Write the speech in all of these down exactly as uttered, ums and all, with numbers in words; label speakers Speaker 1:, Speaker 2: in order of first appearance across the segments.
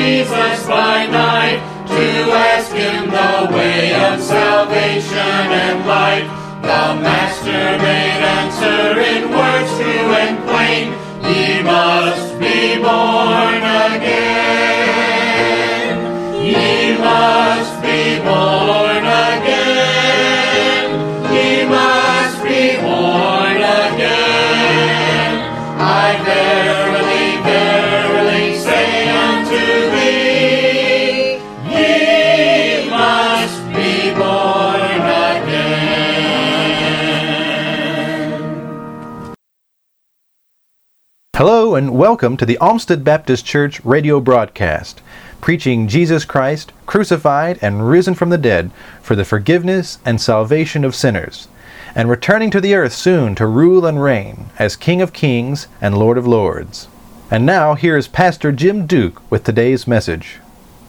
Speaker 1: Jesus by night, to ask him the way of salvation and light. The Master made answer in words true and plain, ye must be born again. Ye must be born again. Ye must be born again. I verily, verily say unto thee, ye must be born again.
Speaker 2: Hello and welcome to the Olmsted Baptist Church radio broadcast, preaching Jesus Christ, crucified and risen from the dead for the forgiveness and salvation of sinners, and returning to the earth soon to rule and reign as King of Kings and Lord of Lords. And now, here is Pastor Jim Duke with today's message.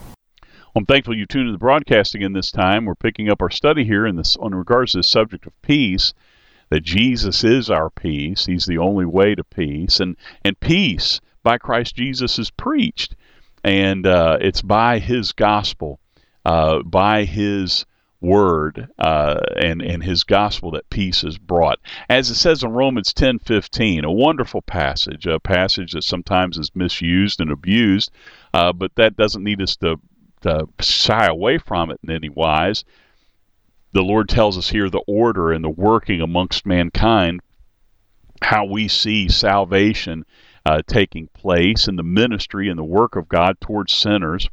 Speaker 3: I'm thankful you tuned to the broadcasting in this time. We're picking up our study here in this on regards to the subject of peace, that Jesus is our peace. He's the only way to peace. And, and peace by Christ Jesus is preached. And uh, it's by his gospel, uh, by his word uh, and, and his gospel that peace is brought. As it says in Romans ten fifteen, a wonderful passage, a passage that sometimes is misused and abused, uh, but that doesn't need us to, to shy away from it in any wise. The Lord tells us here the order and the working amongst mankind, how we see salvation uh, taking place in the ministry and the work of God towards sinners.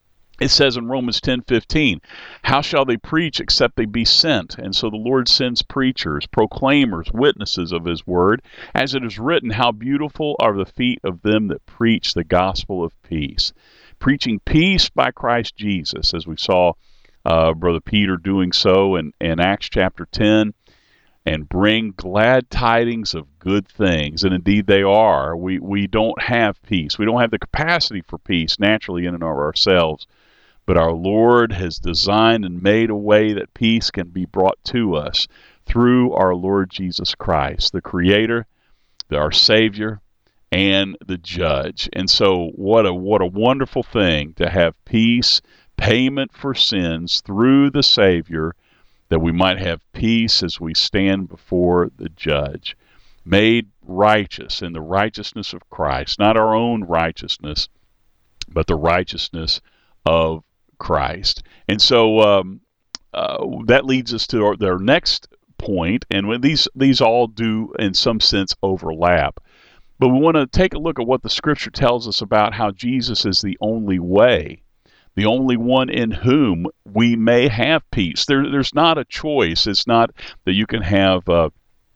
Speaker 3: It says in Romans ten fifteen, how shall they preach except they be sent? And so the Lord sends preachers, proclaimers, witnesses of his word, as it is written, how beautiful are the feet of them that preach the gospel of peace. Preaching peace by Christ Jesus, as we saw uh, Brother Peter doing so in, in Acts chapter ten, and bring glad tidings of good things. And indeed they are. We, we don't have peace. We don't have the capacity for peace naturally in and of ourselves. But our Lord has designed and made a way that peace can be brought to us through our Lord Jesus Christ, the Creator, our Savior, and the Judge. And so what a what a wonderful thing to have peace, payment for sins through the Savior, that we might have peace as we stand before the Judge, made righteous in the righteousness of Christ, not our own righteousness, but the righteousness of Christ. And so um, uh, that leads us to our, our next point, and when these these all do in some sense overlap. But we want to take a look at what the Scripture tells us about how Jesus is the only way, the only one in whom we may have peace. There, there's not a choice. It's not that you can have uh,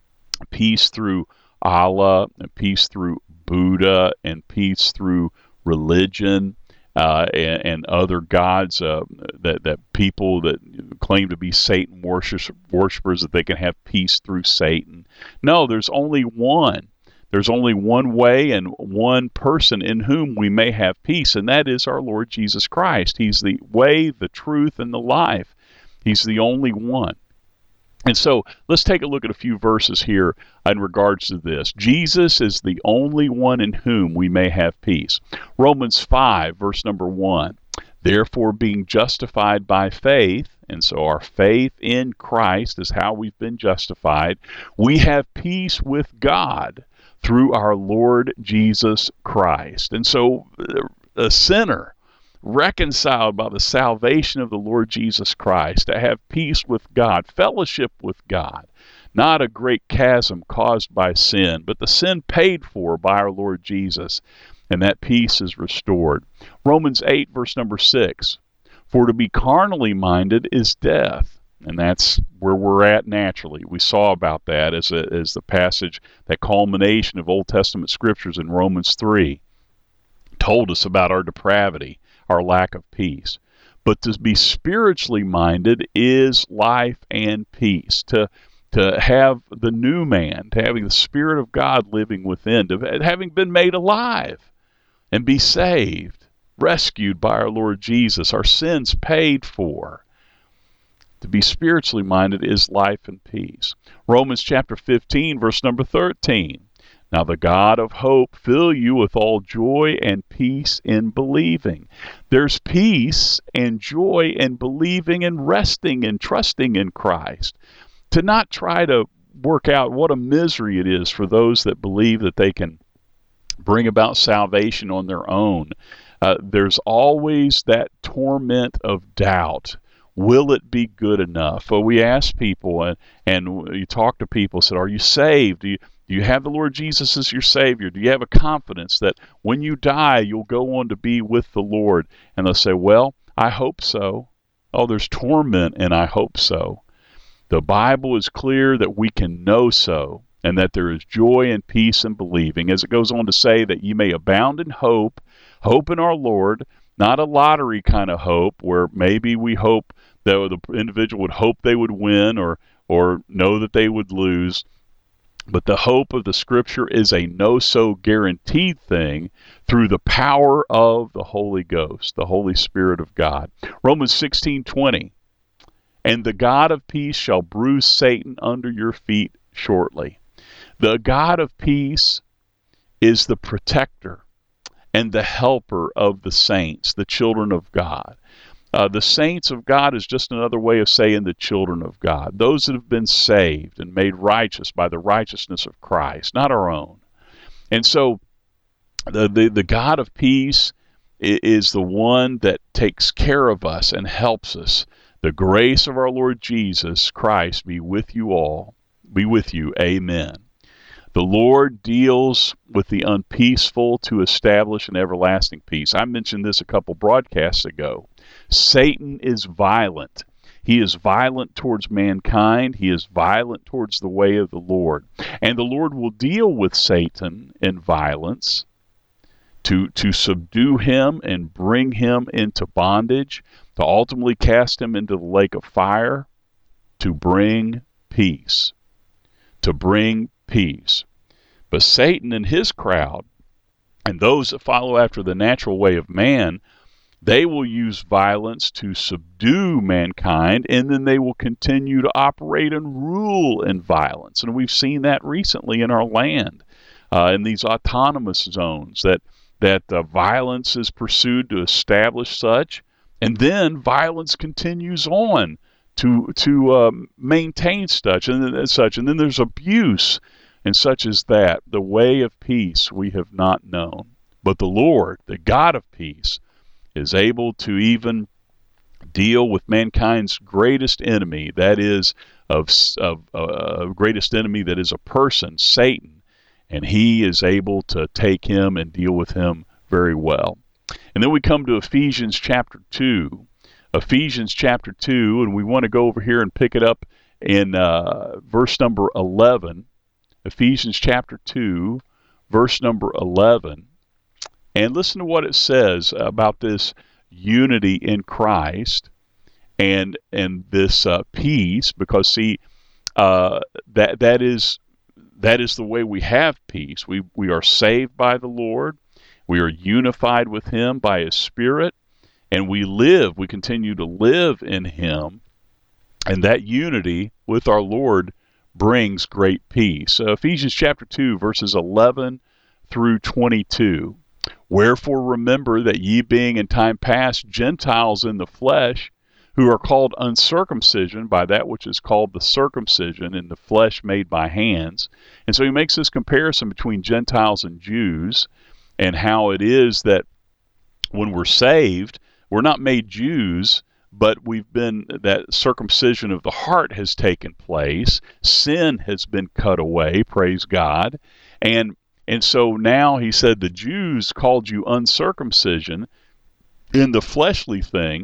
Speaker 3: peace through Allah, and peace through Buddha, and peace through religion, uh, and, and other gods uh, that, that people that claim to be Satan worshipers, that they can have peace through Satan. No, there's only one. There's only one way and one person in whom we may have peace, and that is our Lord Jesus Christ. He's the way, the truth, and the life. He's the only one. And so let's take a look at a few verses here in regards to this. Jesus is the only one in whom we may have peace. Romans five, verse number one. Therefore, being justified by faith, and so our faith in Christ is how we've been justified, we have peace with God through our Lord Jesus Christ. And so a sinner reconciled by the salvation of the Lord Jesus Christ, to have peace with God, fellowship with God, not a great chasm caused by sin, but the sin paid for by our Lord Jesus, and that peace is restored. Romans eight, verse number six, for to be carnally minded is death. And that's where we're at naturally. We saw about that as, a, as the passage, that culmination of Old Testament scriptures in Romans three, told us about our depravity, our lack of peace. But to be spiritually minded is life and peace. To to have the new man, to having the Spirit of God living within, to having been made alive and be saved, rescued by our Lord Jesus, our sins paid for. To be spiritually minded is life and peace. Romans chapter fifteen, verse number thirteen. Now the God of hope fill you with all joy and peace in believing. There's peace and joy in believing and resting and trusting in Christ. To not try to work out what a misery it is for those that believe that they can bring about salvation on their own. Uh, there's always that torment of doubt. Will it be good enough? Well, we ask people, and, and you talk to people, said, are you saved? Do you, do you have the Lord Jesus as your Savior? Do you have a confidence that when you die, you'll go on to be with the Lord? And they'll say, well, I hope so. Oh, there's torment, and I hope so. The Bible is clear that we can know so, and that there is joy and peace in believing, as it goes on to say that ye may abound in hope, hope in our Lord, not a lottery kind of hope where maybe we hope that the individual would hope they would win or, or know that they would lose. But the hope of the Scripture is a no-so guaranteed thing through the power of the Holy Ghost, the Holy Spirit of God. Romans sixteen twenty, and the God of peace shall bruise Satan under your feet shortly. The God of peace is the protector and the helper of the saints, the children of God. Uh, the saints of God is just another way of saying the children of God, those that have been saved and made righteous by the righteousness of Christ, not our own. And so the, the, the God of peace is the one that takes care of us and helps us. The grace of our Lord Jesus Christ be with you all, be with you. Amen. The Lord deals with the unpeaceful to establish an everlasting peace. I mentioned this a couple broadcasts ago. Satan is violent. He is violent towards mankind. He is violent towards the way of the Lord. And the Lord will deal with Satan in violence to, to subdue him and bring him into bondage, to ultimately cast him into the lake of fire, to bring peace. To bring peace. But Satan and his crowd, and those that follow after the natural way of man, they will use violence to subdue mankind, and then they will continue to operate and rule in violence. And we've seen that recently in our land, uh, in these autonomous zones, that, that uh, violence is pursued to establish such, and then violence continues on to to uh, maintain such and, and such, and then there's abuse and such as that. The way of peace we have not known, but the Lord, the God of peace, is able to even deal with mankind's greatest enemy, that is, of of uh, greatest enemy that is a person, Satan, and he is able to take him and deal with him very well. And then we come to Ephesians chapter two. Ephesians chapter two, and we want to go over here and pick it up in uh, verse number eleven. Ephesians chapter two, verse number eleven. And listen to what it says about this unity in Christ and and this uh, peace, because see, uh, that that is that is the way we have peace. We we are saved by the Lord. We are unified with Him by His Spirit. And we live, we continue to live in Him, and that unity with our Lord brings great peace. So Ephesians chapter two, verses eleven through twenty-two. Wherefore remember that ye being in time past Gentiles in the flesh, who are called uncircumcision by that which is called the circumcision in the flesh made by hands. And so he makes this comparison between Gentiles and Jews, and how it is that when we're saved, we're not made Jews, but we've been, that circumcision of the heart has taken place. Sin has been cut away, praise God. And and so now he said the Jews called you uncircumcision in the fleshly thing,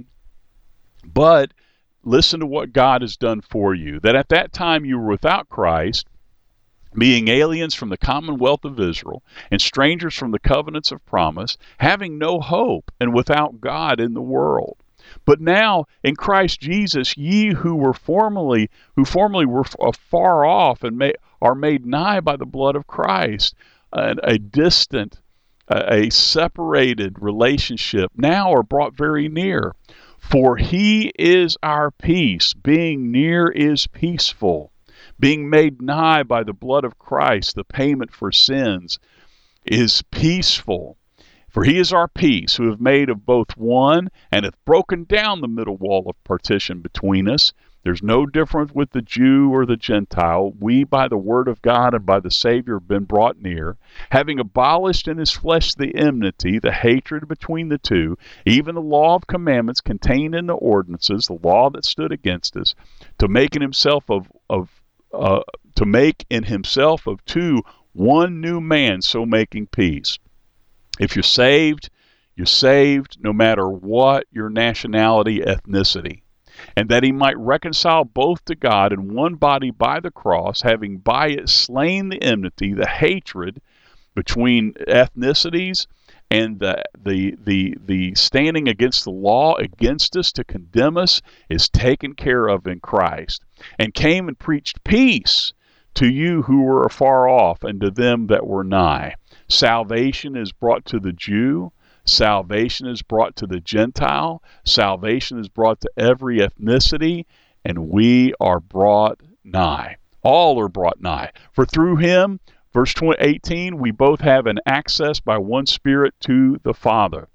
Speaker 3: but listen to what God has done for you. That at that time you were without Christ, being aliens from the commonwealth of Israel, and strangers from the covenants of promise, having no hope, and without God in the world. But now in Christ Jesus, ye who were formerly who formerly were far off and may, are made nigh by the blood of Christ, and a distant, a separated relationship, now are brought very near. For He is our peace; being near is peaceful. being made nigh by the blood of Christ, the payment for sins, is peaceful. For he is our peace, who have made of both one, and hath broken down the middle wall of partition between us. There's no difference with the Jew or the Gentile. We, by the word of God and by the Savior, have been brought near, having abolished in his flesh the enmity, the hatred between the two, even the law of commandments contained in the ordinances, the law that stood against us, to make in himself of of uh, to make in himself of two one new man, so making peace. If you're saved, you're saved no matter what your nationality, ethnicity. And that he might reconcile both to God in one body by the cross, having by it slain the enmity, the hatred between ethnicities, and the the the the standing against the law against us to condemn us is taken care of in Christ, and came and preached peace to you who were afar off, and to them that were nigh. Salvation is brought to the Jew. Salvation is brought to the Gentile. Salvation is brought to every ethnicity, and we are brought nigh. All are brought nigh. For through him, verse eighteen, we both have an access by one Spirit to the Father.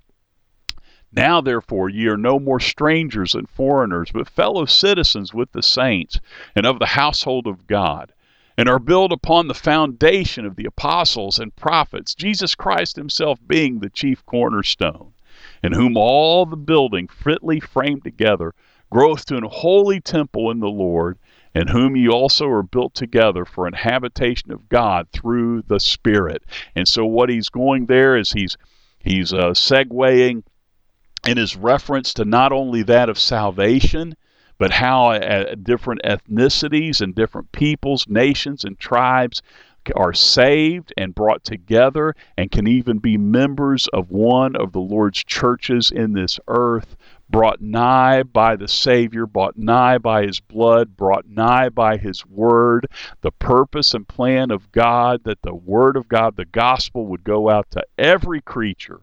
Speaker 3: Now, therefore, ye are no more strangers and foreigners, but fellow citizens with the saints, and of the household of God, and are built upon the foundation of the apostles and prophets, Jesus Christ himself being the chief cornerstone, in whom all the building fitly framed together groweth to an holy temple in the Lord, in whom ye also are built together for an habitation of God through the Spirit. And so what he's going there is he's he's uh, segueing in his reference to not only that of salvation, but how uh, different ethnicities and different peoples, nations, and tribes are saved and brought together and can even be members of one of the Lord's churches in this earth, brought nigh by the Savior, brought nigh by his blood, brought nigh by his word, the purpose and plan of God, that the word of God, the gospel, would go out to every creature.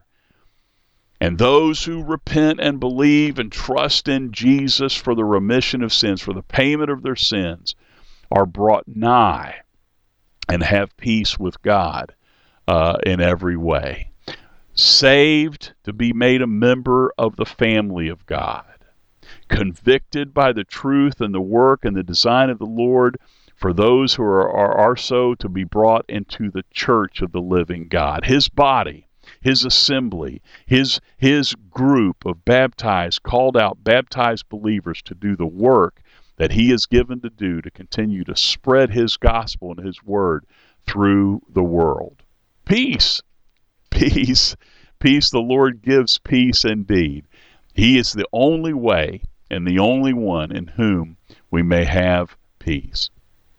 Speaker 3: And those who repent and believe and trust in Jesus for the remission of sins, for the payment of their sins, are brought nigh and have peace with God uh, in every way. Saved to be made a member of the family of God. Convicted by the truth and the work and the design of the Lord for those who are, are, are so to be brought into the church of the living God, his body, his assembly, his his group of baptized, called out, baptized believers to do the work that he is given to do to continue to spread his gospel and his word through the world. Peace, peace, peace. The Lord gives peace indeed. He is the only way and the only one in whom we may have peace.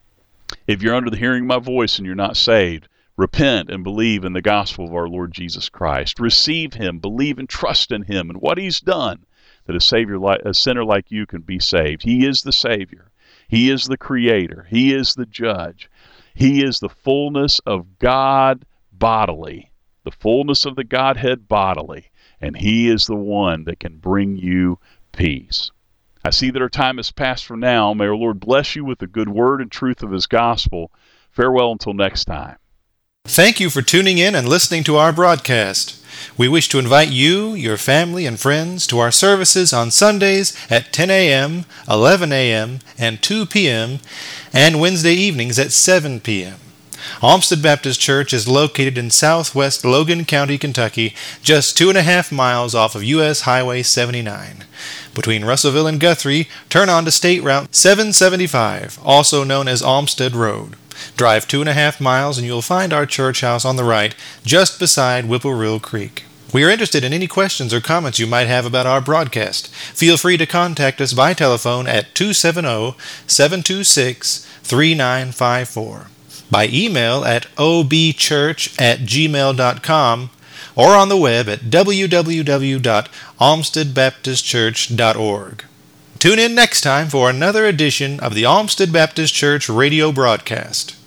Speaker 3: If you're under the hearing of my voice and you're not saved, repent and believe in the gospel of our Lord Jesus Christ. Receive him, believe and trust in him and what he's done, that a savior like a sinner like you can be saved. He is the Savior. He is the Creator. He is the Judge. He is the fullness of God bodily, the fullness of the Godhead bodily, and he is the one that can bring you peace. I see that our time has passed for now. May our Lord bless you with the good word and truth of his gospel. Farewell until next time.
Speaker 2: Thank you for tuning in and listening to our broadcast. We wish to invite you, your family, and friends to our services on Sundays at ten a.m., eleven a.m., and two p.m., and Wednesday evenings at seven p.m. Olmsted Baptist Church is located in southwest Logan County, Kentucky, just two and a half miles off of U S Highway seventy-nine. Between Russellville and Guthrie, turn on to State Route seven seventy-five, also known as Olmsted Road. Drive two and a half miles and you'll find our church house on the right, just beside Whippoorwill Creek. We are interested in any questions or comments you might have about our broadcast. Feel free to contact us by telephone at two seven zero, seven two six, three nine five four, by email at o b church at gmail dot com, or on the web at w w w dot olmsted baptist church dot org. Tune in next time for another edition of the Olmsted Baptist Church radio broadcast.